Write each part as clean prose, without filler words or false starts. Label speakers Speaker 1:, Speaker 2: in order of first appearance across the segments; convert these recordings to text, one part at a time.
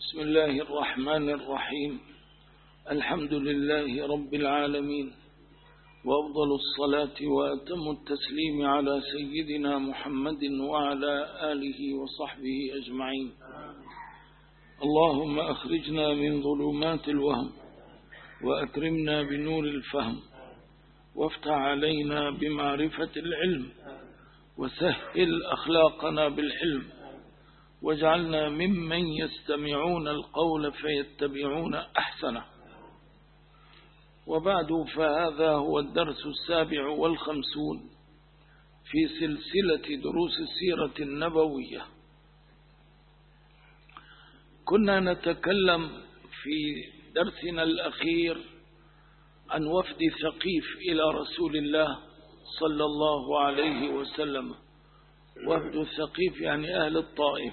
Speaker 1: بسم الله الرحمن الرحيم. الحمد لله رب العالمين، وأفضل الصلاة وأتم التسليم على سيدنا محمد وعلى آله وصحبه أجمعين. اللهم أخرجنا من ظلمات الوهم وأكرمنا بنور الفهم، وافتح علينا بمعرفة العلم، وسهل أخلاقنا بالحلم، واجعلنا ممن يستمعون القول فيتبعون أحسنه. وبعد، فهذا هو الدرس 57 في سلسلة دروس السيرة النبوية. كنا نتكلم في درسنا الأخير عن وفد ثقيف إلى رسول الله صلى الله عليه وسلم. وفد ثقيف يعني أهل الطائف.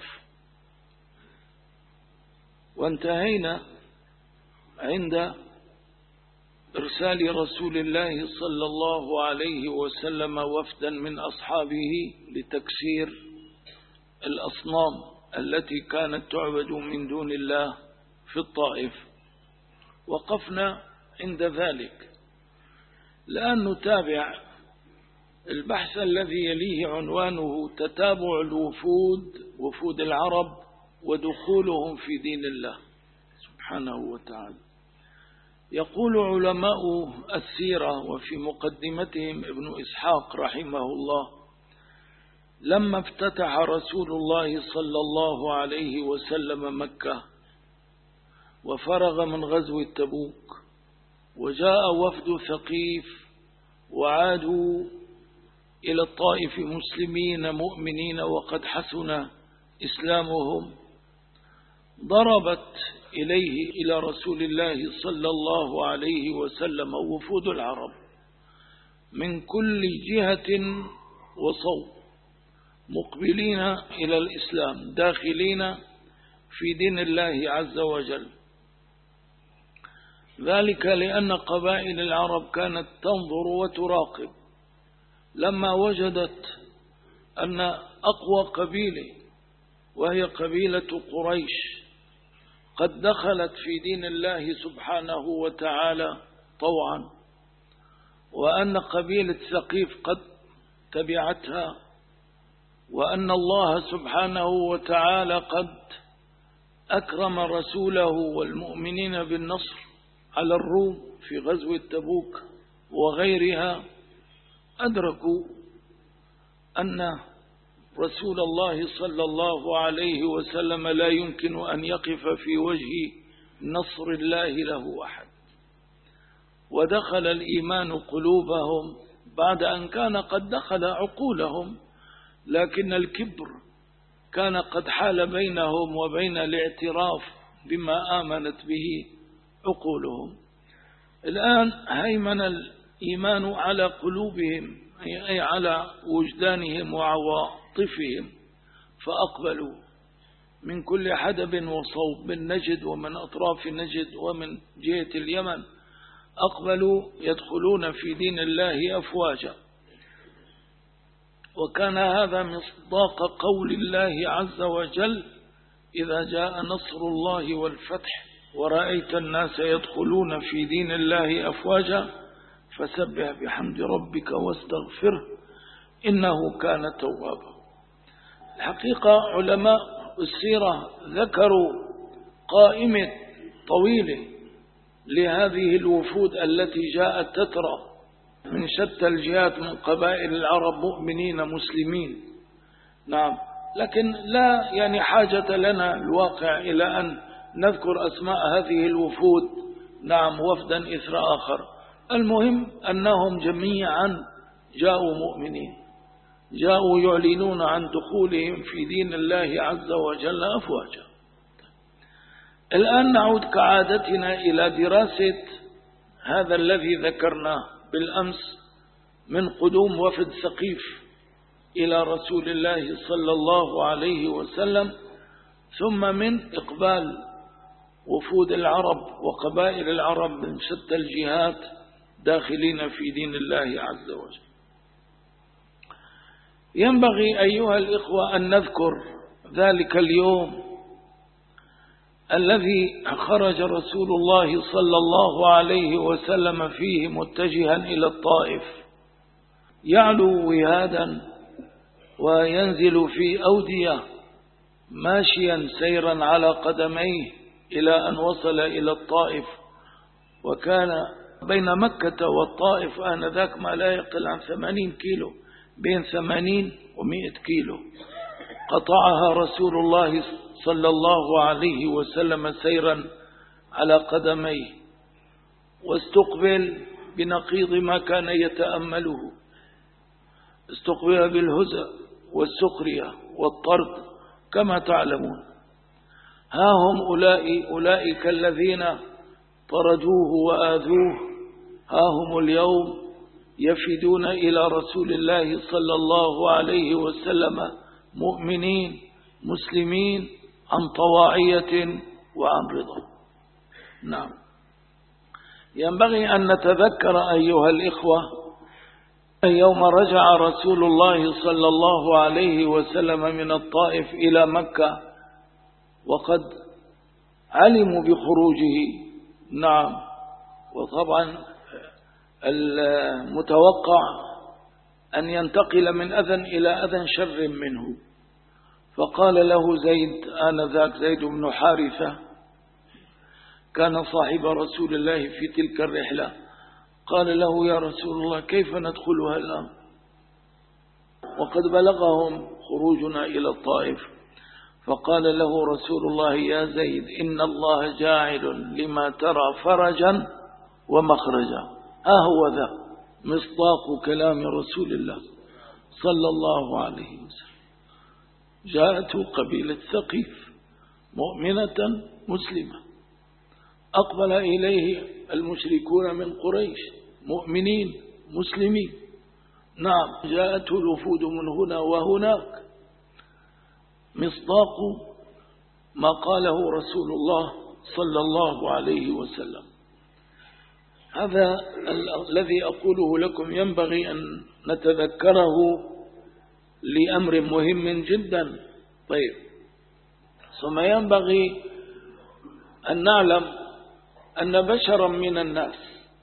Speaker 1: وانتهينا عند إرسال رسول الله صلى الله عليه وسلم وفدا من أصحابه لتكسير الأصنام التي كانت تعبد من دون الله في الطائف. وقفنا عند ذلك. الآن نتابع البحث الذي يليه، عنوانه تتابع الوفود، وفود العرب ودخولهم في دين الله سبحانه وتعالى. يقول علماء السيرة وفي مقدمتهم ابن إسحاق رحمه الله: لما افتتح رسول الله صلى الله عليه وسلم مكة وفرغ من غزو تبوك، وجاء وفد ثقيف وعادوا إلى الطائف مسلمين مؤمنين وقد حسن إسلامهم، ضربت إلى رسول الله صلى الله عليه وسلم وفود العرب من كل جهة وصوب، مقبلين إلى الإسلام، داخلين في دين الله عز وجل. ذلك لأن قبائل العرب كانت تنظر وتراقب، لما وجدت أن أقوى قبيلة وهي قبيلة قريش قد دخلت في دين الله سبحانه وتعالى طوعا، وأن قبيلة ثقيف قد تبعتها، وأن الله سبحانه وتعالى قد أكرم رسوله والمؤمنين بالنصر على الروم في غزوة تبوك وغيرها، أدركوا أن رسول الله صلى الله عليه وسلم لا يمكن أن يقف في وجه نصر الله له أحد. ودخل الإيمان قلوبهم بعد أن كان قد دخل عقولهم، لكن الكبر كان قد حال بينهم وبين الاعتراف بما آمنت به عقولهم. الآن هيمن الإيمان على قلوبهم، أي على وجدانهم وعواطفهم، فأقبلوا من كل حدب وصوب، من نجد ومن أطراف نجد ومن جهة اليمن، أقبلوا يدخلون في دين الله أفواجا. وكان هذا مصداق قول الله عز وجل: إذا جاء نصر الله والفتح ورأيت الناس يدخلون في دين الله أفواجا فسبح بحمد ربك واستغفره إنه كان توابا. الحقيقة علماء السيرة ذكروا قائمة طويلة لهذه الوفود التي جاءت تترى من شتى الجهات من قبائل العرب، مؤمنين مسلمين. نعم، لكن لا يعني حاجة لنا الواقع إلى أن نذكر أسماء هذه الوفود، نعم، وفدا إثر آخر. المهم أنهم جميعا جاءوا مؤمنين، جاءوا يعلنون عن دخولهم في دين الله عز وجل أفواجا. الآن نعود كعادتنا إلى دراسة هذا الذي ذكرناه بالأمس من قدوم وفد ثقيف إلى رسول الله صلى الله عليه وسلم، ثم من إقبال وفود العرب وقبائل العرب من شتى الجهات داخلين في دين الله عز وجل. ينبغي أيها الإخوة أن نذكر ذلك اليوم الذي خرج رسول الله صلى الله عليه وسلم فيه متجها إلى الطائف، يعلو وهادا وينزل في أودية ماشيا سيرا على قدميه إلى أن وصل إلى الطائف. وكان بين مكة والطائف آنذاك ما لا يقل عن 80 كيلو، بين 80 و100 كيلو قطعها رسول الله صلى الله عليه وسلم سيرا على قدميه، واستقبل بنقيض ما كان يتأمله، استقبل بالهزء والسخرية والطرد كما تعلمون. ها هم أولئك الذين طردوه وآذوه، ها هم اليوم يفدون إلى رسول الله صلى الله عليه وسلم مؤمنين مسلمين عن طواعية وعن رضا. نعم، ينبغي أن نتذكر أيها الإخوة يوم رجع رسول الله صلى الله عليه وسلم من الطائف إلى مكة وقد علموا بخروجه. نعم، وطبعا المتوقع أن ينتقل من أذى إلى أذى شر منه. فقال له زيد آنذاك، زيد بن حارثة كان صاحب رسول الله في تلك الرحلة، قال له يا رسول الله كيف ندخلها الآن وقد بلغهم خروجنا إلى الطائف؟ فقال له رسول الله يا زيد إن الله جاعل لما ترى فرجا ومخرجا. هو ذا مصداق كلام رسول الله صلى الله عليه وسلم. جاءته قبيلة ثقيف مؤمنة مسلمة، أقبل إليه المشركون من قريش مؤمنين مسلمين. نعم، جاءته الوفود من هنا وهناك، مصداق ما قاله رسول الله صلى الله عليه وسلم. هذا الذي أقوله لكم ينبغي أن نتذكره لأمر مهم جدا. طيب، ثم ينبغي أن نعلم أن بشرا من الناس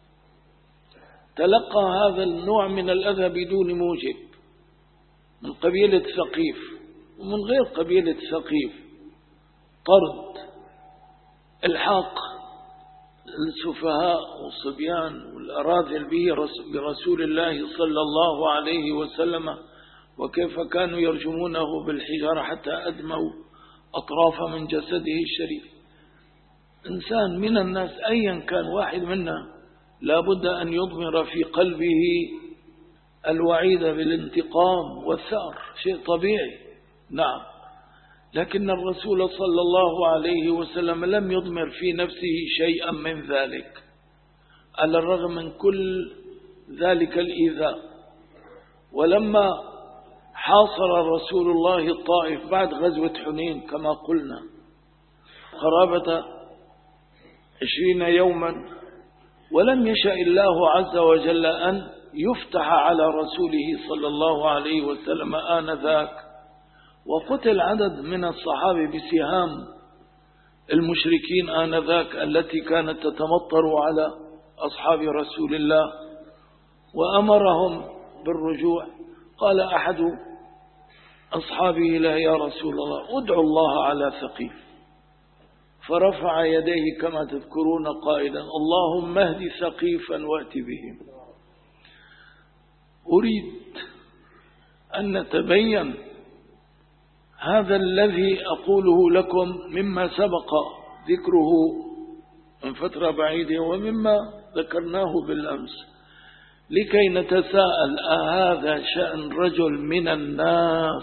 Speaker 1: تلقى هذا النوع من الأذى بدون موجب من قبيلة ثقيف ومن غير قبيلة ثقيف، طرد، الحاق السفهاء والصبيان والأراذل برسول الله صلى الله عليه وسلم، وكيف كانوا يرجمونه بالحجارة حتى أدموا أطراف من جسده الشريف. إنسان من الناس أيا كان واحد منا لابد أن يضمر في قلبه الوعيد بالانتقام والثأر، شيء طبيعي. نعم، لكن الرسول صلى الله عليه وسلم لم يضمر في نفسه شيئا من ذلك على الرغم من كل ذلك الإيذاء. ولما حاصر رسول الله الطائف بعد غزوة حنين كما قلنا قرابة 20 يوما، ولم يشاء الله عز وجل أن يفتح على رسوله صلى الله عليه وسلم آنذاك، وقتل عدد من الصحابة بسهام المشركين آنذاك التي كانت تتمطر على أصحاب رسول الله، وأمرهم بالرجوع. قال أحد أصحابه له يا رسول الله ادعو الله على ثقيف، فرفع يديه كما تذكرون قائلا اللهم اهد ثقيفا وأت بهم. أريد أن نتبين هذا الذي أقوله لكم مما سبق ذكره من فترة بعيدة ومما ذكرناه بالأمس، لكي نتساءل أهذا شأن رجل من الناس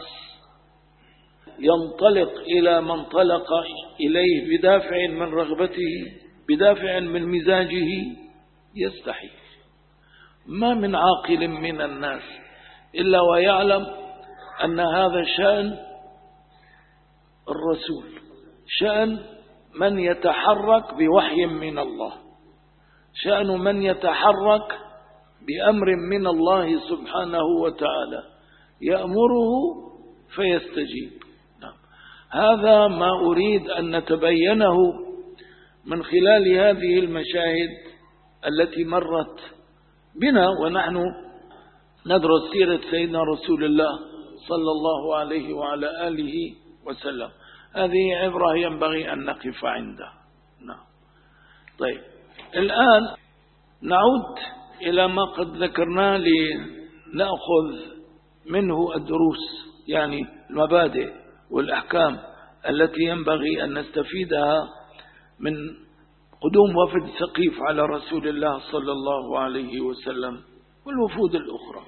Speaker 1: ينطلق إلى من انطلق إليه بدافع من رغبته، بدافع من مزاجه؟ يستحي. ما من عاقل من الناس إلا ويعلم أن هذا شأن الرسول، شأن من يتحرك بوحي من الله، شأن من يتحرك بأمر من الله سبحانه وتعالى، يأمره فيستجيب. هذا ما أريد أن نتبينه من خلال هذه المشاهد التي مرت بنا ونحن ندرس سيرة سيدنا رسول الله صلى الله عليه وعلى آله وسلم. هذه عبرة ينبغي أن نقف عندها. نعم. طيب، الآن نعود إلى ما قد ذكرناه لنأخذ منه الدروس، يعني المبادئ والأحكام التي ينبغي أن نستفيدها من قدوم وفد ثقيف على رسول الله صلى الله عليه وسلم والوفود الأخرى.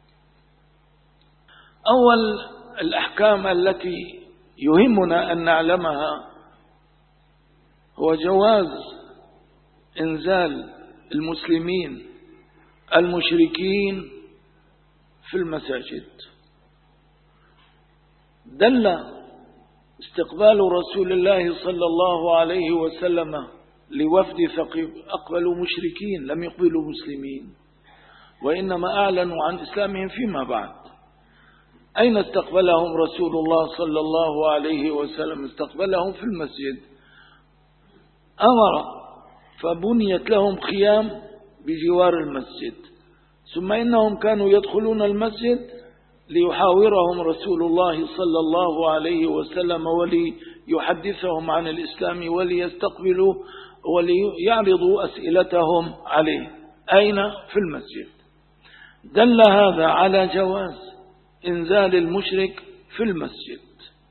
Speaker 1: أول الأحكام التي يهمنا أن نعلمها هو جواز إنزال المسلمين المشركين في المساجد. دل استقبال رسول الله صلى الله عليه وسلم لوفد ثقيف أقبلوا مشركين لم يقبلوا مسلمين، وإنما أعلنوا عن إسلامهم فيما بعد. أين استقبلهم رسول الله صلى الله عليه وسلم؟ استقبلهم في المسجد، أمر فبنيت لهم خيام بجوار المسجد، ثم إنهم كانوا يدخلون المسجد ليحاورهم رسول الله صلى الله عليه وسلم وليحدثهم عن الإسلام وليستقبلوا وليعرضوا أسئلتهم عليه. أين؟ في المسجد. دل هذا على جواز إنزال المشرك في المسجد.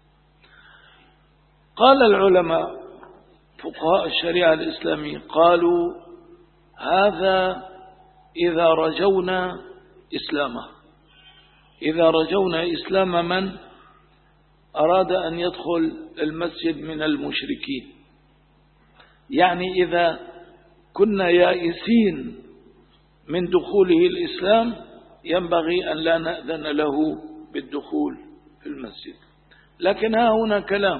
Speaker 1: قال العلماء فقهاء الشريعة الإسلامية قالوا هذا إذا رجونا إسلامه، إذا رجونا إسلام من أراد أن يدخل المسجد من المشركين، يعني إذا كنا يائسين من دخوله الإسلام ينبغي أن لا نأذن له بالدخول في المسجد. لكن ها هنا كلام،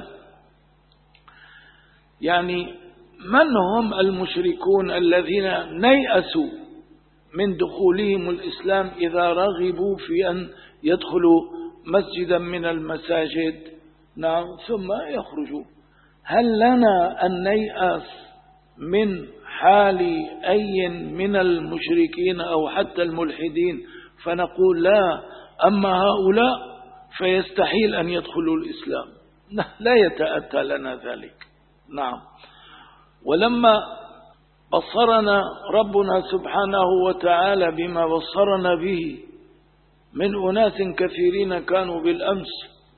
Speaker 1: يعني من هم المشركون الذين نيأسوا من دخولهم الإسلام إذا رغبوا في أن يدخلوا مسجدا من المساجد؟ نعم، ثم يخرجوا. هل لنا أن نيأس من حال أي من المشركين أو حتى الملحدين فنقول لا، أما هؤلاء فيستحيل أن يدخلوا الإسلام؟ لا يتأتى لنا ذلك. نعم. ولما بصرنا ربنا سبحانه وتعالى بما بصرنا به من أناس كثيرين كانوا بالأمس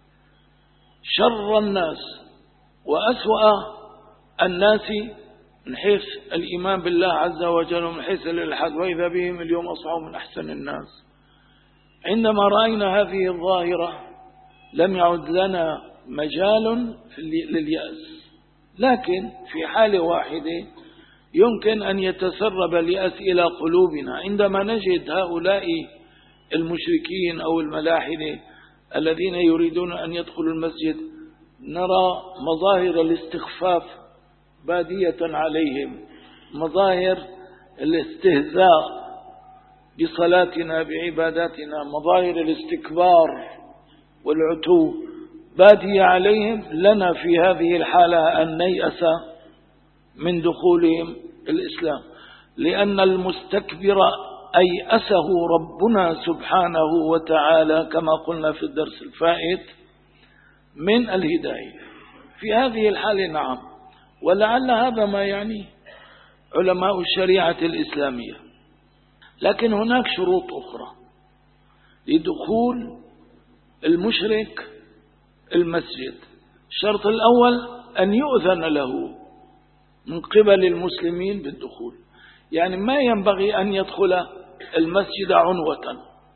Speaker 1: شر الناس وأسوأ الناس من حيث الإيمان بالله عز وجل ومن حيث الإلحاد، وإذا بهم اليوم أصبحوا من أحسن الناس. عندما رأينا هذه الظاهرة لم يعد لنا مجال لليأس، لكن في حالة واحدة يمكن أن يتسرب اليأس إلى قلوبنا عندما نجد هؤلاء المشركين أو الملاحدة الذين يريدون أن يدخلوا المسجد، نرى مظاهر الاستخفاف بادية عليهم، مظاهر الاستهزاء بصلاتنا بعباداتنا، مظاهر الاستكبار والعتو بادية عليهم. لنا في هذه الحالة أن نيأس من دخولهم الإسلام، لأن المستكبر أيأسه ربنا سبحانه وتعالى كما قلنا في الدرس الفائت من الهداية. في هذه الحالة نعم، ولعل هذا ما يعني علماء الشريعة الإسلامية. لكن هناك شروط أخرى لدخول المشرك المسجد. الشرط الأول أن يؤذن له من قبل المسلمين بالدخول، يعني ما ينبغي أن يدخل المسجد عنوة،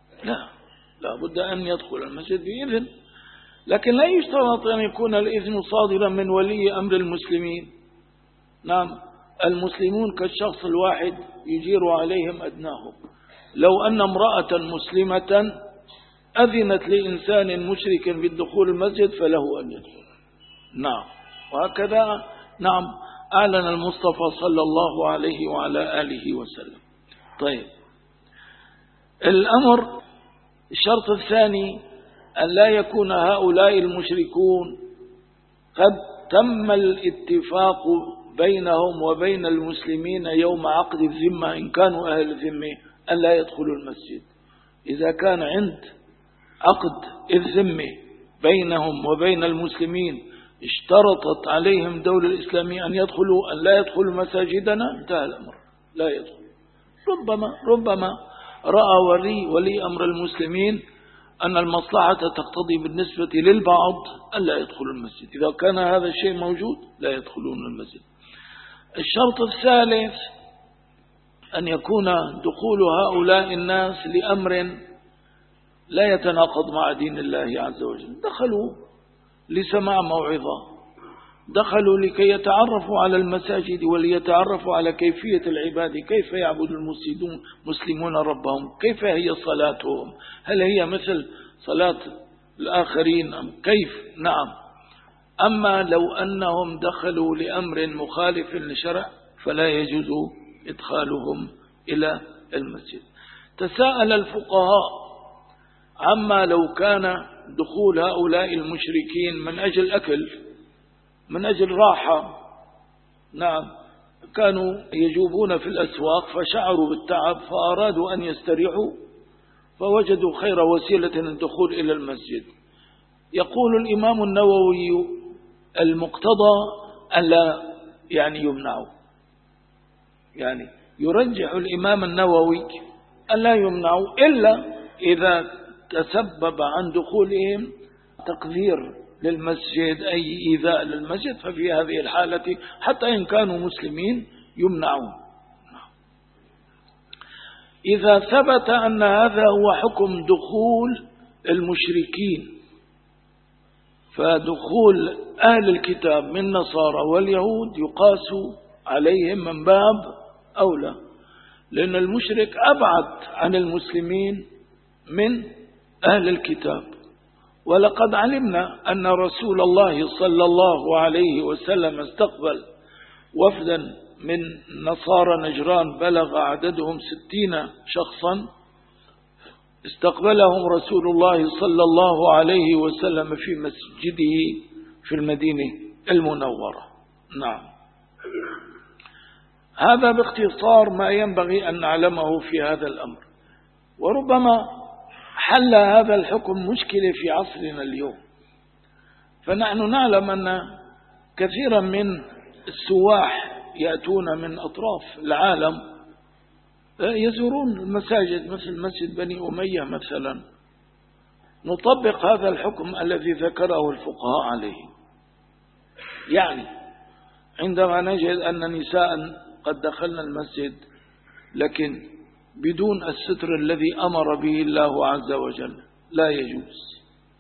Speaker 1: لا بد أن يدخل المسجد بإذن، لكن لا يشترط أن يكون الإذن صادرا من ولي أمر المسلمين. نعم، المسلمون كالشخص الواحد يجير عليهم أدناهم. لو أن امرأة مسلمة أذنت لإنسان مشرك بالدخول المسجد فله أن يدخل. نعم، وهكذا نعم أعلن المصطفى صلى الله عليه وعلى آله وسلم. طيب، الشرط الثاني أن لا يكون هؤلاء المشركون قد تم الاتفاق بينهم وبين المسلمين يوم عقد الذمة إن كانوا أهل الذمة أن لا يدخلوا المسجد. إذا كان عند عقد الذمة بينهم وبين المسلمين اشترطت عليهم الدولة الإسلامية أن لا يدخلوا مساجدنا، انتهى الأمر، لا يدخل. ربما رأى ولي أمر المسلمين أن المصلحة تقتضي بالنسبة للبعض ألا يدخلوا المسجد. إذا كان هذا الشيء موجود لا يدخلون المسجد. الشرط الثالث أن يكون دخول هؤلاء الناس لأمر لا يتناقض مع دين الله عز وجل. دخلوا لسماع موعظة، دخلوا لكي يتعرفوا على المساجد وليتعرفوا على كيفية العبادة، كيف يعبد المسلمون ربهم، كيف هي صلاتهم، هل هي مثل صلاة الآخرين أم كيف. نعم. أما لو أنهم دخلوا لأمر مخالف للشرع فلا يجوز إدخالهم إلى المسجد. تساءل الفقهاء عما لو كان دخول هؤلاء المشركين من أجل أكل، من أجل راحة. نعم، كانوا يجوبون في الأسواق فشعروا بالتعب فأرادوا أن يستريحوا فوجدوا خير وسيلة الدخول إلى المسجد. يقول الإمام النووي المقتضى ألا يمنعوا، يرجح الإمام النووي ألا يمنعوا إلا إذا تسبب عن دخولهم تقذير للمسجد أي إيذاء للمسجد، ففي هذه الحالة حتى إن كانوا مسلمين يمنعون. إذا ثبت أن هذا هو حكم دخول المشركين، فدخول أهل الكتاب من النصارى واليهود يقاس عليهم من باب أولى، لأن المشرك أبعد عن المسلمين من أهل الكتاب. ولقد علمنا أن رسول الله صلى الله عليه وسلم استقبل وفدا من نصارى نجران بلغ عددهم 60 شخصا، استقبلهم رسول الله صلى الله عليه وسلم في مسجده في المدينة المنورة. نعم، هذا باختصار ما ينبغي أن نعلمه في هذا الأمر. وربما حل هذا الحكم مشكلة في عصرنا اليوم، فنحن نعلم أن كثيرا من السواح يأتون من أطراف العالم يزورون المساجد مثل مسجد بني أمية مثلا. نطبق هذا الحكم الذي ذكره الفقهاء عليه، عندما نجد أن نساء قد دخلنا المسجد لكن بدون الستر الذي أمر به الله عز وجل لا يجوز،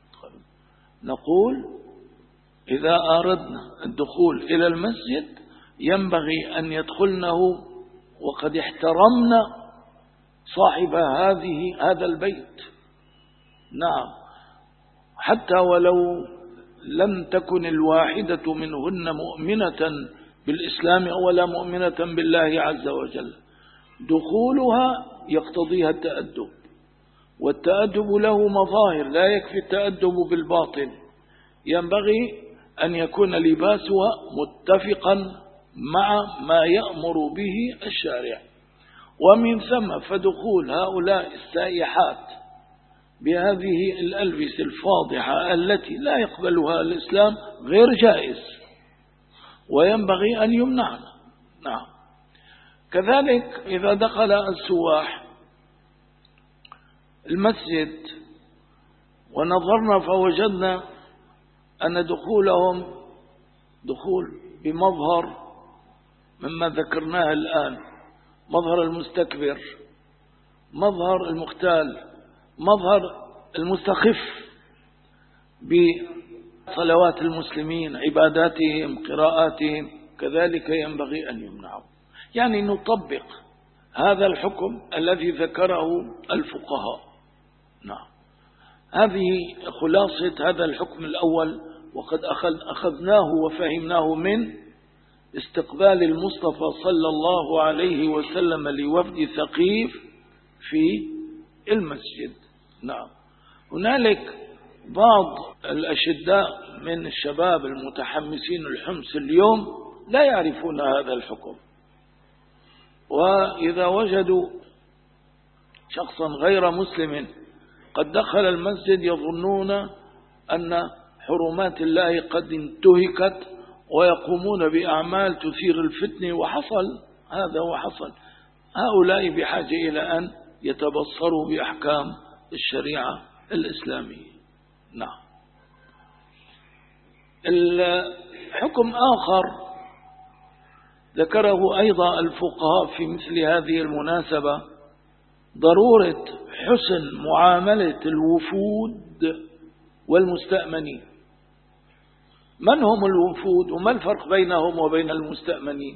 Speaker 1: نقول إذا أردنا الدخول إلى المسجد ينبغي أن يدخلنه وقد احترمنا صاحب هذا البيت. نعم، حتى ولو لم تكن الواحدة منهن مؤمنة بالإسلام ولا مؤمنة بالله عز وجل، دخولها يقتضيها التأدب، والتأدب له مظاهر، لا يكفي التأدب بالباطن، ينبغي أن يكون لباسها متفقا مع ما يأمر به الشارع. ومن ثم فدخول هؤلاء السائحات بهذه الألبسة الفاضحة التي لا يقبلها الإسلام غير جائز وينبغي أن يمنعنا. نعم، كذلك إذا دخل السواح المسجد ونظرنا فوجدنا أن دخولهم دخول بمظهر مما ذكرناه الآن، مظهر المستكبر، مظهر المختال، مظهر المستخف بصلوات المسلمين، عباداتهم، قراءاتهم، كذلك ينبغي أن يمنعوا. نطبق هذا الحكم الذي ذكره الفقهاء. نعم، هذه خلاصة هذا الحكم الأول، وقد أخذناه وفهمناه من استقبال المصطفى صلى الله عليه وسلم لوفد ثقيف في المسجد. نعم، هنالك بعض الأشداء من الشباب المتحمسين الحمس اليوم لا يعرفون هذا الحكم، وإذا وجدوا شخصا غير مسلم قد دخل المسجد يظنون أن حرمات الله قد انتهكت ويقومون بأعمال تثير الفتنة، وحصل هذا وحصل. هؤلاء بحاجة إلى أن يتبصروا بأحكام الشريعة الإسلامية. نعم. الحكم آخر ذكره أيضا الفقهاء في مثل هذه المناسبة، ضرورة حسن معاملة الوفود والمستأمنين. من هم الوفود وما الفرق بينهم وبين المستأمنين؟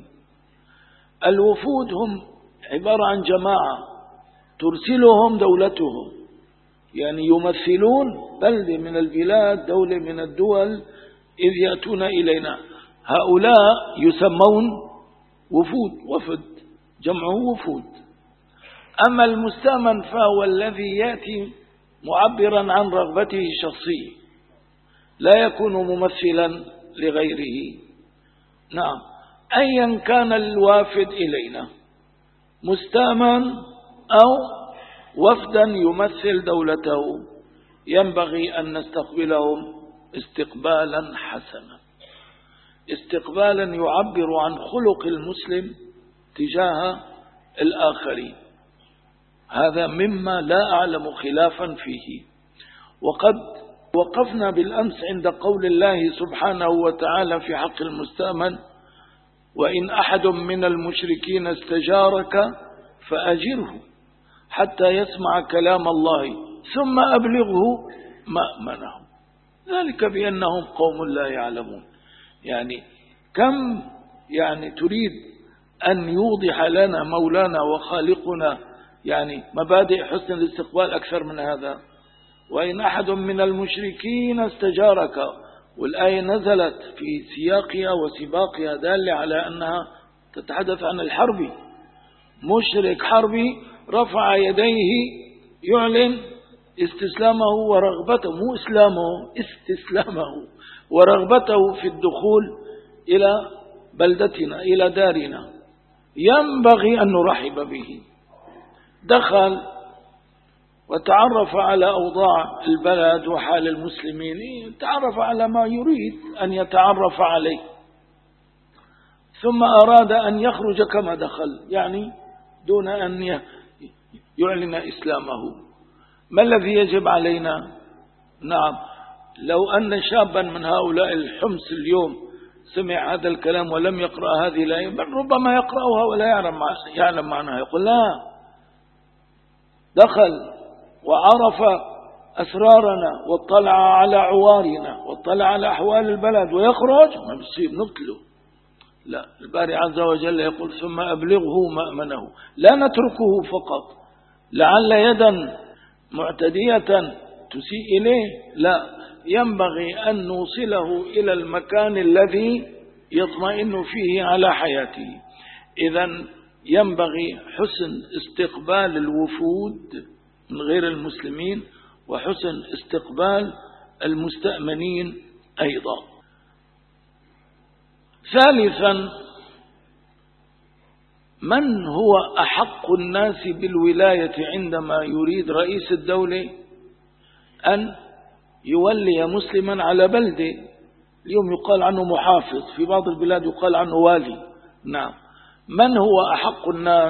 Speaker 1: الوفود هم عبارة عن جماعة ترسلهم دولتهم، يعني يمثلون بلدة من البلاد، دولة من الدول، إذ يأتون إلينا. هؤلاء يسمون وفود، وفد جمعه وفود. أما المستأمن فهو الذي يأتي معبرا عن رغبته الشخصية، لا يكون ممثلا لغيره. نعم، أيا كان الوافد إلينا، مستأمن أو وفدا يمثل دولته، ينبغي أن نستقبلهم استقبالا حسنا، استقبالا يعبر عن خلق المسلم تجاه الآخرين. هذا مما لا أعلم خلافا فيه. وقد وقفنا بالأمس عند قول الله سبحانه وتعالى في حق المستأمن: وإن أحد من المشركين استجارك فأجره حتى يسمع كلام الله ثم أبلغه مأمنه، ذلك بأنهم قوم لا يعلمون. يعني كم تريد أن يوضح لنا مولانا وخالقنا يعني مبادئ حسن الاستقبال أكثر من هذا؟ وإن أحد من المشركين استجارك، والآية نزلت في سياقها وسباقها دالة على أنها تتحدث عن الحرب. مشرك حربي رفع يديه يعلن استسلامه ورغبته، مو إسلامه، استسلامه ورغبته في الدخول إلى بلدتنا إلى دارنا، ينبغي أن نرحب به. دخل وتعرف على أوضاع البلد وحال المسلمين، تعرف على ما يريد أن يتعرف عليه، ثم أراد أن يخرج كما دخل، يعني دون أن يعلن إسلامه. ما الذي يجب علينا؟ نعم، لو أن شابا من هؤلاء الحمص اليوم سمع هذا الكلام ولم يقرأ هذه الآية، بل ربما يقرأها ولا يعلم معناها، يقول لا، دخل وعرف أسرارنا واطلع على عوارنا واطلع على أحوال البلد ويخرج، ما بيصير نقتله. لا، الباري عز وجل يقول: ثم أبلغه مأمنه. لا نتركه فقط لعل يدا معتدية تسيء إليه، لا، ينبغي أن نوصله إلى المكان الذي يطمئن فيه على حياته. إذن ينبغي حسن استقبال الوفود من غير المسلمين وحسن استقبال المستأمنين أيضا. ثالثا، من هو أحق الناس بالولاية عندما يريد رئيس الدولة أن يولي مسلما على بلدة؟ اليوم يقال عنه محافظ، في بعض البلاد يقال عنه والي. نعم، من هو أحق الناس؟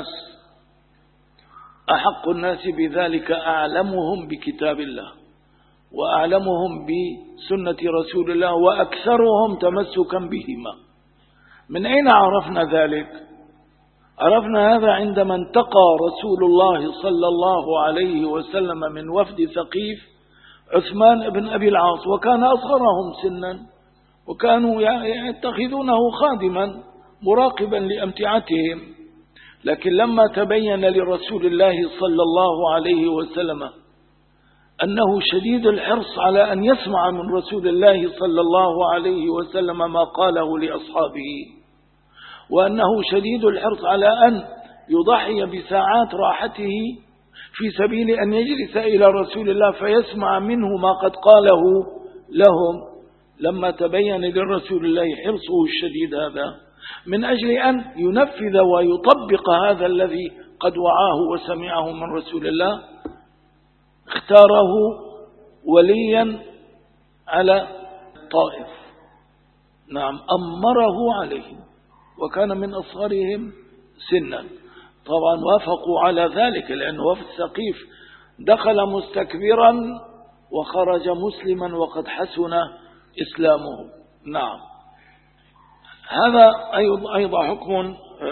Speaker 1: أحق الناس بذلك أعلمهم بكتاب الله وأعلمهم بسنة رسول الله وأكثرهم تمسكا بهما. من أين عرفنا ذلك؟ عرفنا هذا عندما انتقى رسول الله صلى الله عليه وسلم من وفد ثقيف عثمان بن أبي العاص، وكان أصغرهم سنا، وكانوا يتخذونه خادما مراقبا لأمتعتهم. لكن لما تبين لرسول الله صلى الله عليه وسلم أنه شديد الحرص على أن يسمع من رسول الله صلى الله عليه وسلم ما قاله لأصحابه، وأنه شديد الحرص على أن يضحي بساعات راحته في سبيل أن يجلس إلى رسول الله فيسمع منه ما قد قاله لهم لما تبين للرسول الله حرصه الشديد هذا، من أجل أن ينفذ ويطبق هذا الذي قد وعاه وسمعه من رسول الله، اختاره وليا على الطائف. نعم، أمره عليهم وكان من أصغرهم سنا. طبعا وافقوا على ذلك لأن وفد ثقيف دخل مستكبرا وخرج مسلما وقد حسن إسلامه. نعم، هذا أيضا حكم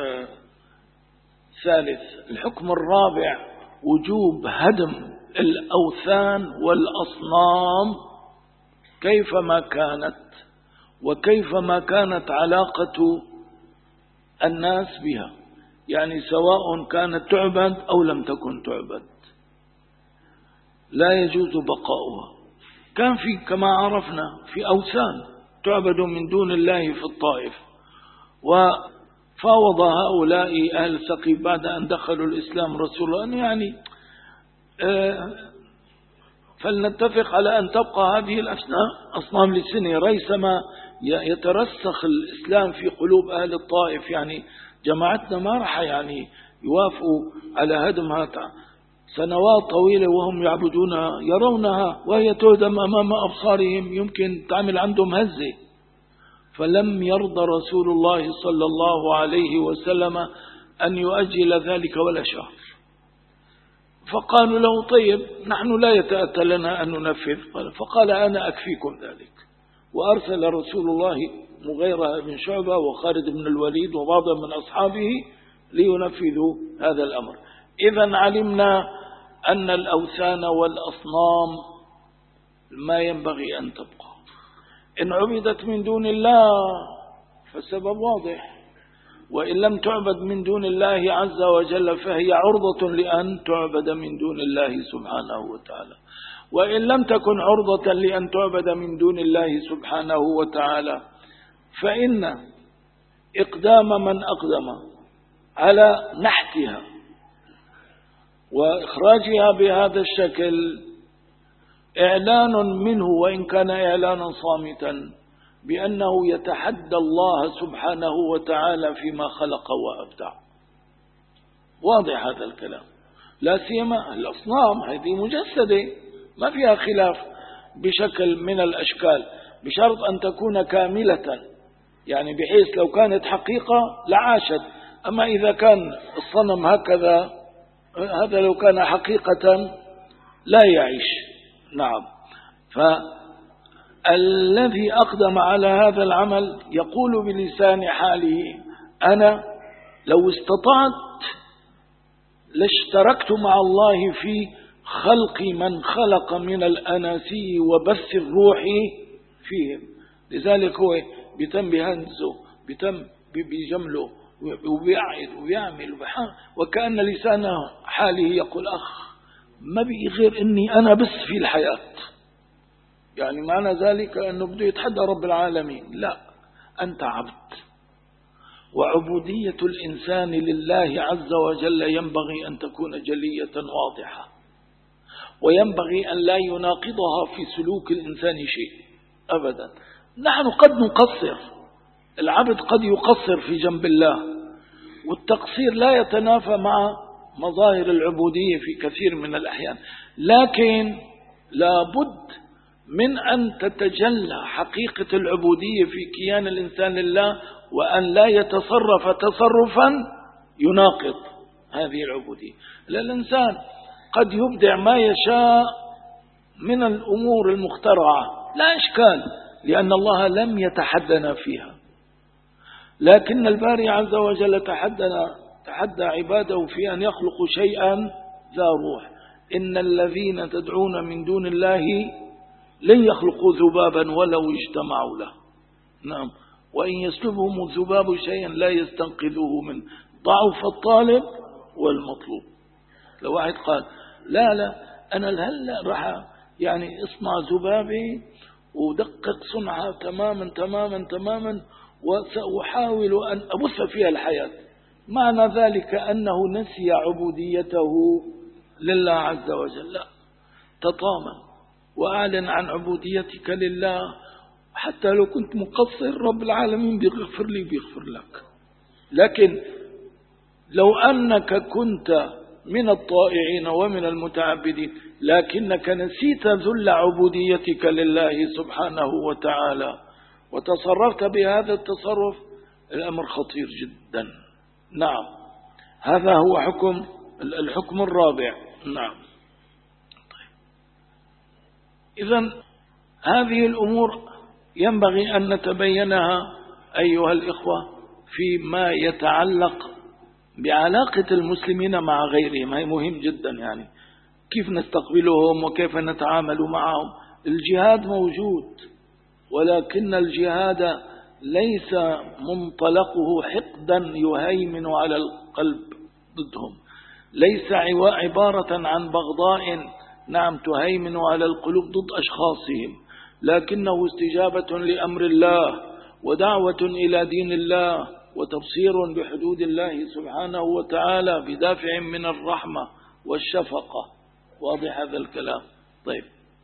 Speaker 1: ثالث. الحكم الرابع وجوب هدم الأوثان والأصنام كيفما كانت وكيفما كانت علاقة الناس بها، يعني سواء كانت تعبد أو لم تكن تعبد لا يجوز بقاؤها. كان في كما عرفنا في أوثان تعبد من دون الله في الطائف، وفاوض هؤلاء أهل ثقيف بعد أن دخلوا الإسلام رسول الله أن يعني فلنتفق على أن تبقى هذه الأصنام للسنة ريثما يترسخ الإسلام في قلوب أهل الطائف. يعني جماعتنا ما رح يعني يوافقوا على هدمها سنوات طويلة وهم يعبدونها يرونها وهي تهدم أمام أبصارهم، يمكن تعمل عندهم هزة. فلم يرضى رسول الله صلى الله عليه وسلم أن يؤجل ذلك ولا شهر، فقالوا له طيب نحن لا يتأتى لنا أن ننفذ، فقال أنا أكفيكم ذلك. وأرسل رسول الله مغيرة بن شعبة وخالد بن الوليد وبعض من أصحابه لينفذوا هذا الأمر. إذن علمنا أن الأوثان والأصنام ما ينبغي أن تبقى. إن عبدت من دون الله فالسبب واضح، وإن لم تعبد من دون الله عز وجل فهي عرضة لأن تعبد من دون الله سبحانه وتعالى. وإن لم تكن عرضة لأن تعبد من دون الله سبحانه وتعالى فإن إقدام من أقدم على نحتها وإخراجها بهذا الشكل إعلان منه، وإن كان إعلانا صامتا، بأنه يتحدى الله سبحانه وتعالى فيما خلق وأبدع. واضح هذا الكلام، لا سيما الأصنام هذه مجسدة ما فيها خلاف بشكل من الأشكال، بشرط أن تكون كاملة، يعني بحيث لو كانت حقيقة لعاشت. أما إذا كان الصنم هكذا، هذا لو كان حقيقة لا يعيش. نعم، فالذي أقدم على هذا العمل يقول بلسان حاله أنا لو استطعت لاشتركت مع الله في خلق من خلق من الأناسي وبث الروح فيهم. لذلك هو بيتم بهنزه، بيتم بجمله وبيعيد وبيعمل وكأن لسان حاله يقول أخ ما بي غير إني أنا بس في الحياة. يعني معنى ذلك أنه بده يتحدى رب العالمين. لا، أنت عبد، وعبودية الإنسان لله عز وجل ينبغي أن تكون جلية واضحة، وينبغي أن لا يناقضها في سلوك الإنسان شيء أبدا. نحن قد نقصر، العبد قد يقصر في جنب الله، والتقصير لا يتنافى مع مظاهر العبودية في كثير من الأحيان، لكن لابد من أن تتجلى حقيقة العبودية في كيان الإنسان لله، وأن لا يتصرف تصرفا يناقض هذه العبودية. الإنسان قد يبدع ما يشاء من الأمور المخترعة لا إشكال، لأن الله لم يتحدنا فيها، لكن الباري عز وجل تحدى عباده في أن يخلقوا شيئا ذا روح. إن الذين تدعون من دون الله لن يخلقوا ذبابا ولو اجتمعوا له. نعم، وإن يسلبهم الذباب شيئا لا يستنقذوه منه، ضعف الطالب والمطلوب. لو واحد قال لا أنا هلا راح يعني اصنع ذبابي ودقق صنعها تماما تماما تماما وسأحاول أن أبث فيها الحياة، معنى ذلك أنه نسي عبوديته لله عز وجل، لا، تطامن وأعلن عن عبوديتك لله. حتى لو كنت مقصر رب العالمين بيغفر لي بيغفر لك. لكن لو أنك كنت من الطائعين ومن المتعبدين لكنك نسيت ذل عبوديتك لله سبحانه وتعالى وتصرفت بهذا التصرف، الأمر خطير جدا. نعم، هذا هو الحكم الرابع. نعم. إذن هذه الأمور ينبغي أن نتبينها أيها الإخوة فيما يتعلق بعلاقة المسلمين مع غيرهم. هي مهم جدا، يعني كيف نستقبلهم وكيف نتعامل معهم. الجهاد موجود، ولكن الجهاد ليس منطلقه حقدا يهيمن على القلب ضدهم، ليس عبارة عن بغضاء نعم تهيمن على القلوب ضد أشخاصهم، لكنه استجابة لأمر الله ودعوة إلى دين الله وتبصير بحدود الله سبحانه وتعالى بدافع من الرحمة والشفقة. واضح هذا الكلام؟ طيب،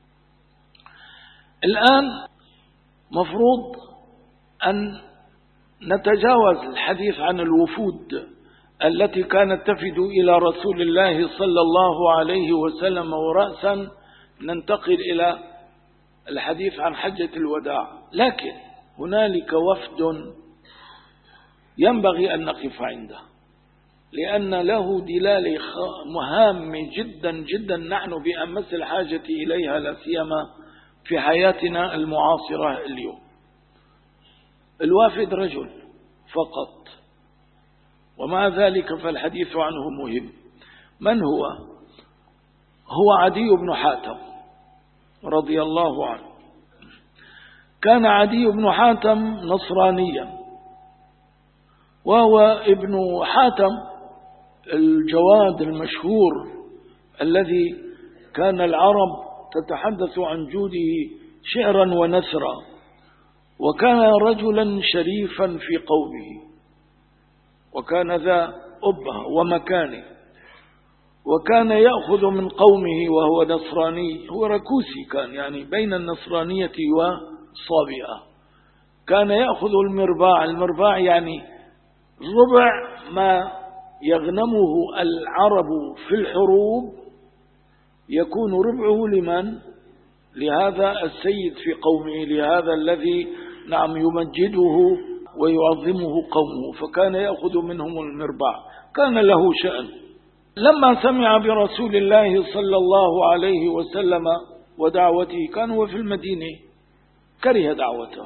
Speaker 1: الآن مفروض أن نتجاوز الحديث عن الوفود التي كانت تفد إلى رسول الله صلى الله عليه وسلم، ورأسا ننتقل إلى الحديث عن حجة الوداع. لكن هنالك وفد ينبغي أن نقف عنده، لأن له دلالة مهمة جدا جدا نحن بأمس الحاجة إليها، لا سيما في حياتنا المعاصرة اليوم. الوافد رجل فقط، ومع ذلك فالحديث عنه مهم. من هو؟ هو عدي بن حاتم رضي الله عنه. كان عدي بن حاتم نصرانيا، وهو ابن حاتم الجواد المشهور الذي كان العرب تتحدث عن جوده شعرا ونثرا، وكان رجلا شريفا في قومه، وكان ذا أبهة ومكانه، وكان يأخذ من قومه وهو نصراني. هو ركوسي، كان يعني بين النصرانية والصابئة. كان يأخذ المرباع يعني ربع ما يغنمه العرب في الحروب يكون ربعه لمن؟ لهذا السيد في قومه، لهذا الذي نعم يمجده ويعظمه قومه، فكان يأخذ منهم المرباع. كان له شأن. لما سمع برسول الله صلى الله عليه وسلم ودعوته، كان هو في المدينة، كره دعوته،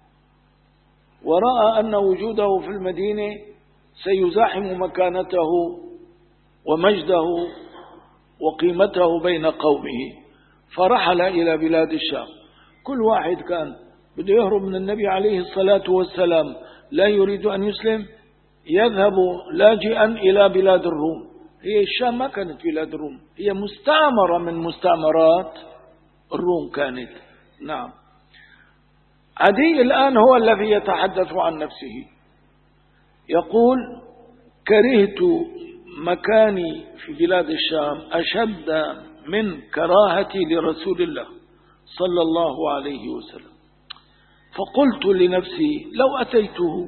Speaker 1: ورأى أن وجوده في المدينة سيزاحم مكانته ومجده وقيمته بين قومه، فرحل إلى بلاد الشام. كل واحد كان بده يهرب من النبي عليه الصلاة والسلام، لا يريد أن يسلم، يذهب لاجئا إلى بلاد الروم. هي الشام ما كانت بلاد الروم، هي مستعمرة من مستعمرات الروم كانت. نعم. عدي الآن هو الذي يتحدث عن نفسه، يقول: كرهت مكاني في بلاد الشام أشد من كراهتي لرسول الله صلى الله عليه وسلم، فقلت لنفسي: لو أتيته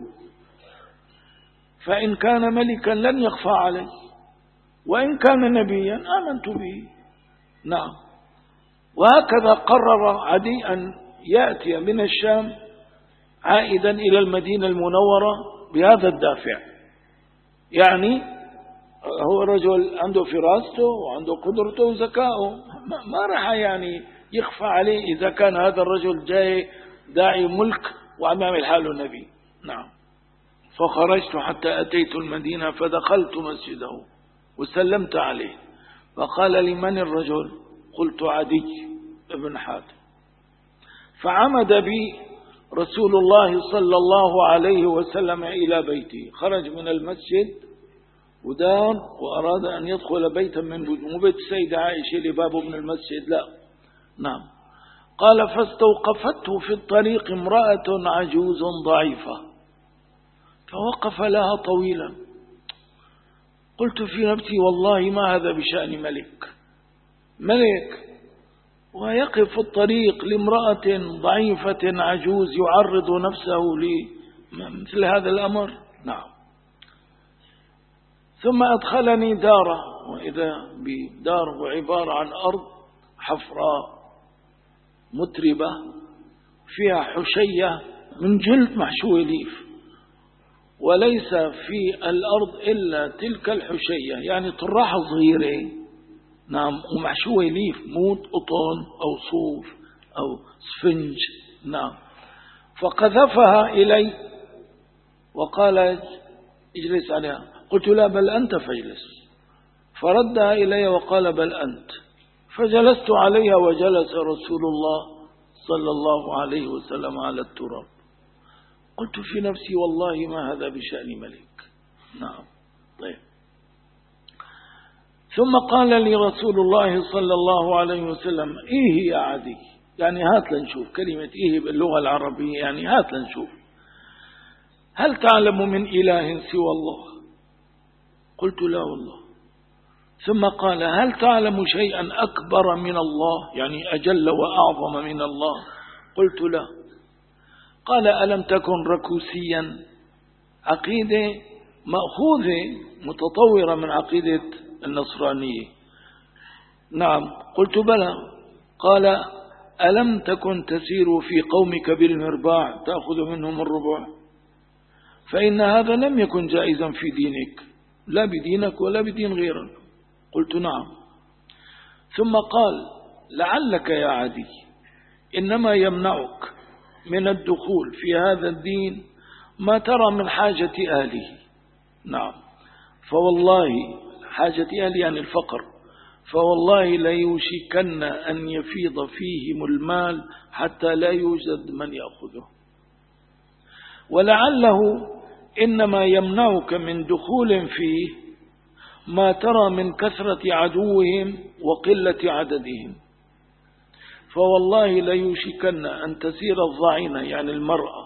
Speaker 1: فإن كان ملكا لن يخفى علي، وإن كان نبيا آمنت به. نعم. وهكذا قرر عدي أن يأتي من الشام عائدا إلى المدينة المنورة بهذا الدافع. يعني هو رجل عنده فراسته وعنده قدرته وذكائه، ما راح يعني يخفى عليه إذا كان هذا الرجل جاي داعي ملك وعم يعمل حاله نبي. نعم. فخرجت حتى أتيت المدينة، فدخلت مسجده وسلمت عليه، فقال لي: من الرجل؟ قلت: عدي بن حاتم. فعمد بي رسول الله صلى الله عليه وسلم إلى بيتي. خرج من المسجد ودار وأراد أن يدخل بيتا من مو بيت السيدة عائشة اللي بابه من المسجد، لا. نعم. قال: فاستوقفته في الطريق امرأة عجوز ضعيفة، فوقف لها طويلا. قلت في نفسي والله ما هذا بشأن ملك ويقف في الطريق لامرأة ضعيفة عجوز يعرض نفسه لمثل هذا الأمر. نعم. ثم أدخلني داره، وإذا بداره عبارة عن أرض حفراء متربة فيها حشية من جلد محشوة ليف، وليس في الأرض إلا تلك الحشية، يعني طراحة صغيرة. نعم. ومحشوة ليف، مو قطن أو صوف أو سفنج. نعم. فقذفها إلي وقال اجلس عليها. قلت لا بل أنت فاجلس. فردها إلي وقال بل أنت. فجلست عليها وجلس رسول الله صلى الله عليه وسلم على التراب. قلت في نفسي والله ما هذا بشأن ملك. نعم. طيب. ثم قال لي رسول الله صلى الله عليه وسلم إيه يا عدي، يعني هات لنشوف. كلمة إيه باللغة العربية يعني هات لنشوف. هل تعلم من إله سوى الله؟ قلت لا والله. ثم قال هل تعلم شيئا أكبر من الله، يعني أجل وأعظم من الله؟ قلت لا. قال ألم تكن ركوسيا، عقيدة مأخوذة متطورة من عقيدة النصرانية؟ نعم. قلت بلى. قال ألم تكن تسير في قومك بالمرباع تأخذ منهم الربع؟ فإن هذا لم يكن جائزا في دينك، لا بدينك ولا بدين غيرك. قلت نعم. ثم قال لعلك يا عدي إنما يمنعك من الدخول في هذا الدين ما ترى من حاجة أهله. نعم. فوالله حاجة أهله يعني الفقر. فوالله لا يوشكن أن يفيض فيهم المال حتى لا يوجد من يأخذه. ولعله إنما يمنعك من دخول فيه ما ترى من كثرة عدوهم وقلة عددهم. فوالله لا يوشكن أن تسير الضعينة يعني المرأة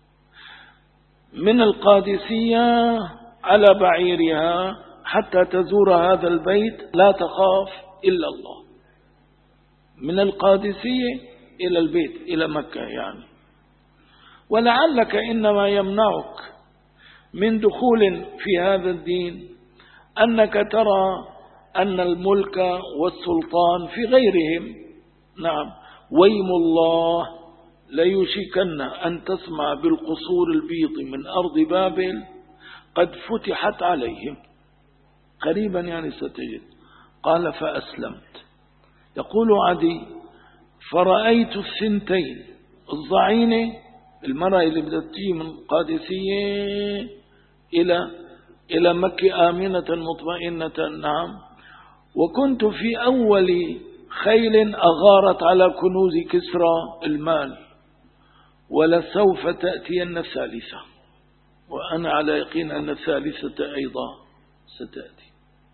Speaker 1: من القادسية على بعيرها حتى تزور هذا البيت لا تخاف إلا الله. من القادسية إلى البيت إلى مكة يعني. ولعلك إنما يمنعك من دخول في هذا الدين أنك ترى أن الملك والسلطان في غيرهم. نعم. ويم الله ليوشكن أن تسمع بالقصور البيض من أرض بابل قد فتحت عليهم قريبا يعني ستجد. قال فأسلمت. يقول عدي فرأيت الثنتين الضعينة المرأة اللي بدأت تجي من قادسية إلى مكة آمنة مطمئنة. نعم. وكنت في أول خيل أغارت على كنوز كسرى المال ولسوف تأتين الثالثة، وأنا على يقين أن الثالثة أيضا ستأتي.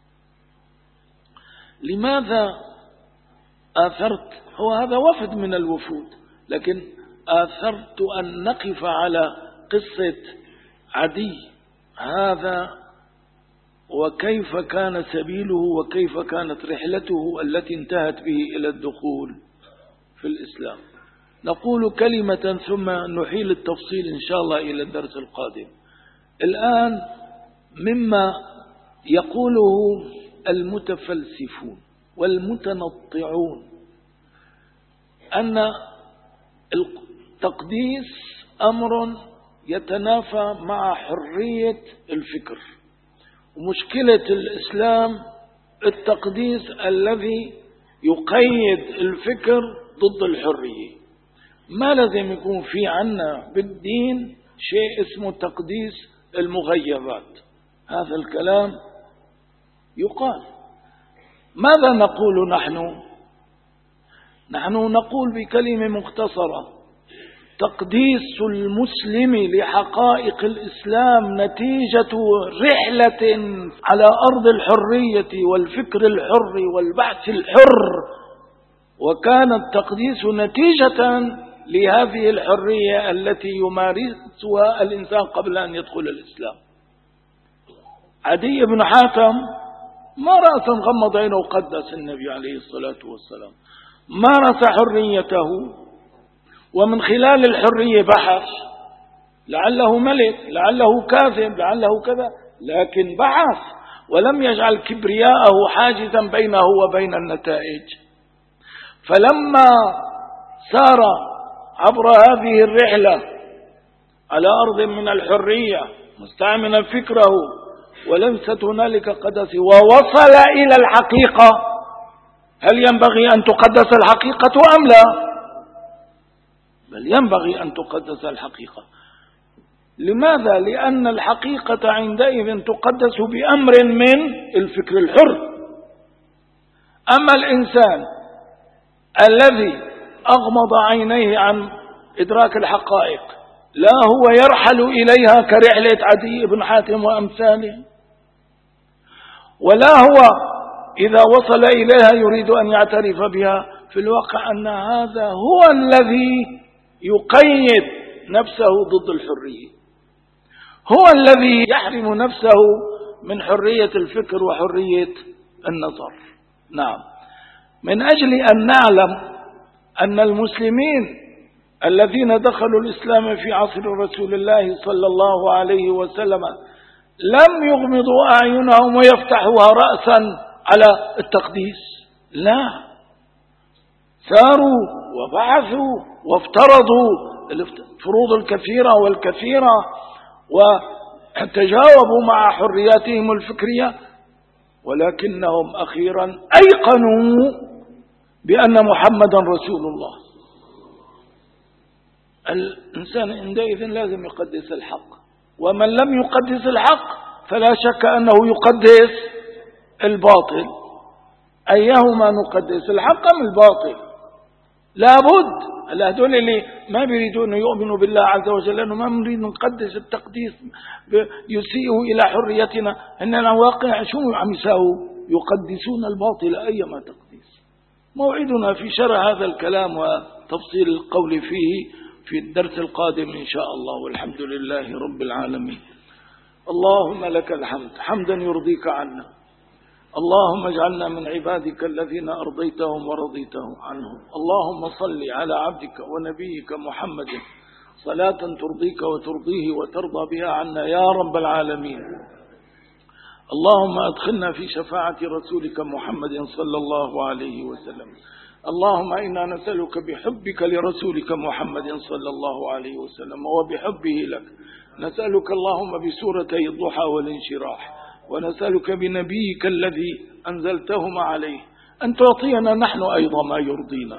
Speaker 1: لماذا آثرت؟ هو هذا وفد من الوفود، لكن آثرت أن نقف على قصة عدي هذا وكيف كان سبيله وكيف كانت رحلته التي انتهت به إلى الدخول في الإسلام. نقول كلمة ثم نحيل التفصيل إن شاء الله إلى الدرس القادم. الآن مما يقوله المتفلسفون والمتنطعون أن التقديس أمر يتنافى مع حرية الفكر، ومشكلة الإسلام التقديس الذي يقيد الفكر ضد الحرية. ما لازم يكون في عنا بالدين شيء اسمه تقديس المغيبات. هذا الكلام يقال. ماذا نقول نحن؟ نحن نقول بكلمة مختصرة: تقديس المسلم لحقائق الإسلام نتيجة رحلة على أرض الحرية والفكر الحر والبحث الحر، وكان التقديس نتيجة لهذه الحرية التي يمارسها الإنسان قبل أن يدخل الإسلام. عدي بن حاتم ما رأسا غمض عينه وقدس النبي عليه الصلاة والسلام، مارس حريته، ومن خلال الحرية بحث، لعله ملك، لعله كاذب، لعله كذا، لكن بحث ولم يجعل كبرياءه حاجزا بينه وبين النتائج. فلما سار عبر هذه الرحلة على أرض من الحرية مستعملا فكره وليست هنالك قدس ووصل إلى الحقيقة، هل ينبغي أن تقدس الحقيقة أم لا؟ بل ينبغي أن تقدس الحقيقة. لماذا؟ لأن الحقيقة عندئذ تقدس بأمر من الفكر الحر. أما الإنسان الذي أغمض عينيه عن إدراك الحقائق لا هو يرحل إليها كرحلة عدي بن حاتم وأمثاله، ولا هو إذا وصل إليها يريد أن يعترف بها. في الواقع أن هذا هو الذي يقيد نفسه ضد الحرية، هو الذي يحرم نفسه من حرية الفكر وحرية النظر. نعم، من أجل أن نعلم أن المسلمين الذين دخلوا الإسلام في عصر رسول الله صلى الله عليه وسلم لم يغمضوا أعينهم ويفتحوها رأسا على التقديس، لا، ساروا وبعثوا وافترضوا الفروض الكثيرة والكثيرة وتجاوبوا مع حرياتهم الفكرية، ولكنهم أخيرا أيقنوا بأن محمدا رسول الله. الإنسان عندئذ لازم يقدس الحق، ومن لم يقدس الحق فلا شك أنه يقدس الباطل. أيهما نقدس، الحق أم الباطل؟ لابد. هذول اللي ما بيريدون يؤمنوا بالله عز وجل لأنه ما نريد نقدس التقديس يسيئوا إلى حريتنا، إننا واقع شو عم يساووا؟ يقدسون الباطل أيما تقديس. موعدنا في شرح هذا الكلام وتفصيل القول فيه في الدرس القادم إن شاء الله، والحمد لله رب العالمين. اللهم لك الحمد حمدا يرضيك عنا، اللهم اجعلنا من عبادك الذين أرضيتهم ورضيتهم عنهم. اللهم صل على عبدك ونبيك محمد صلاة ترضيك وترضيه وترضى بها عنا يا رب العالمين. اللهم أدخلنا في شفاعة رسولك محمد صلى الله عليه وسلم. اللهم إنا نسألك بحبك لرسولك محمد صلى الله عليه وسلم وبحبه لك، نسألك اللهم بسورتي الضحى والانشراح، ونسألك بنبيك الذي أنزلتهما عليه أن تعطينا نحن أيضا ما يرضينا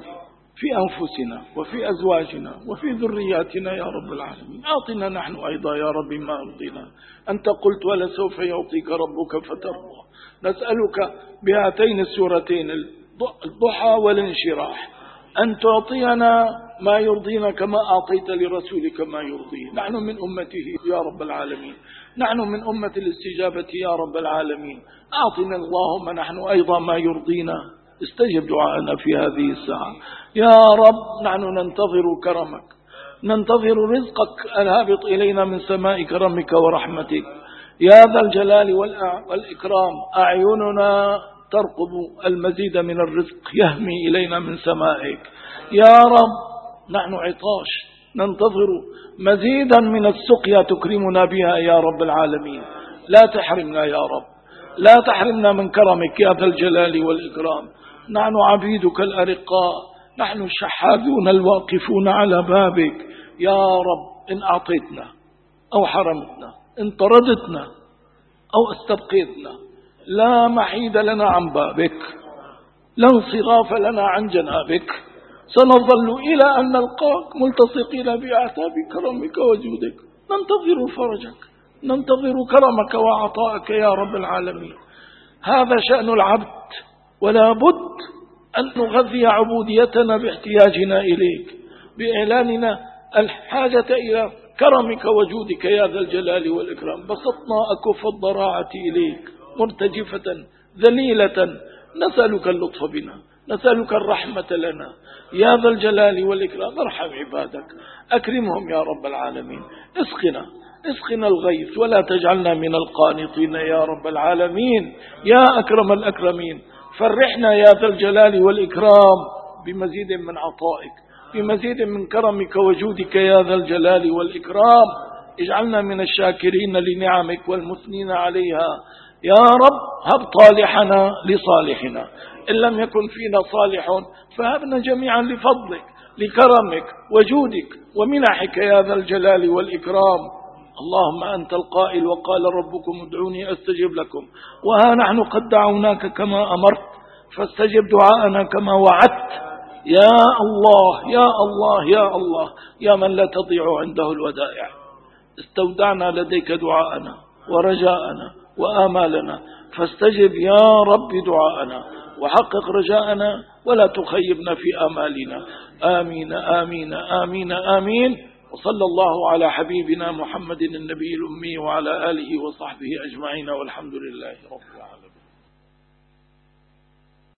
Speaker 1: في أنفسنا وفي أزواجنا وفي ذرياتنا يا رب العالمين. أعطنا نحن أيضا يا رب ما يرضينا. أنت قلت ولسوف يعطيك ربك فترضى. نسألك بهاتين السورتين الضحى والانشراح أن تعطينا ما يرضينا كما أعطيت لرسولك ما يرضيه. نحن من أمته يا رب العالمين، نحن من أمة الاستجابة يا رب العالمين. أعطنا اللهم نحن أيضا ما يرضينا. استجب دعاءنا في هذه الساعة يا رب. نحن ننتظر كرمك، ننتظر رزقك الهابط إلينا من سماء كرمك ورحمتك يا ذا الجلال والإكرام. أعيننا ترقب المزيد من الرزق يهمي إلينا من سمائك يا رب. نحن عطاش ننتظر مزيدا من السقيا تكرمنا بها يا رب العالمين. لا تحرمنا يا رب، لا تحرمنا من كرمك يا ذا الجلال والإكرام. نحن عبيدك الأرقاء، نحن الشحاذون الواقفون على بابك يا رب. إن أعطيتنا أو حرمتنا، إن طردتنا أو استبقيتنا، لا محيد لنا عن بابك، لا انصراف لنا عن جنابك. سنظل إلى أن نلقاك ملتصقين بأعتاب كرمك وجودك، ننتظر فرجك، ننتظر كرمك وعطائك يا رب العالمين. هذا شأن العبد، ولا بد أن نغذي عبوديتنا باحتياجنا إليك، بإعلاننا الحاجة إلى كرمك وجودك يا ذا الجلال والإكرام. بسطنا أكف الضراعة إليك مرتجفة ذليلة، نسألك اللطف بنا، نسألك الرحمة لنا يا ذا الجلال والإكرام. ارحم عبادك، أكرمهم يا رب العالمين. اسقنا اسقنا الغيث ولا تجعلنا من القانطين يا رب العالمين يا أكرم الأكرمين. فرحنا يا ذا الجلال والإكرام بمزيد من عطائك، بمزيد من كرمك وجودك يا ذا الجلال والإكرام. اجعلنا من الشاكرين لنعمك والمثنين عليها يا رب. هب طالحنا لصالحنا، إن لم يكن فينا صالح فهبنا جميعا لفضلك لكرمك وجودك ومنحك يا ذا الجلال والإكرام. اللهم أنت القائل وقال ربكم ادعوني أستجب لكم، وها نحن قد دعوناك كما أمرت فاستجب دعاءنا كما وعدت يا الله يا الله يا الله يا من لا تضيع عنده الودائع. استودعنا لديك دعاءنا ورجاءنا وآمالنا، فاستجب يا رب دعاءنا وحقق رجاءنا ولا تخيبنا في آمالنا. آمين آمين آمين آمين. وصلى الله على حبيبنا محمد النبي الأمي وعلى آله وصحبه أجمعين، والحمد لله رب العالمين.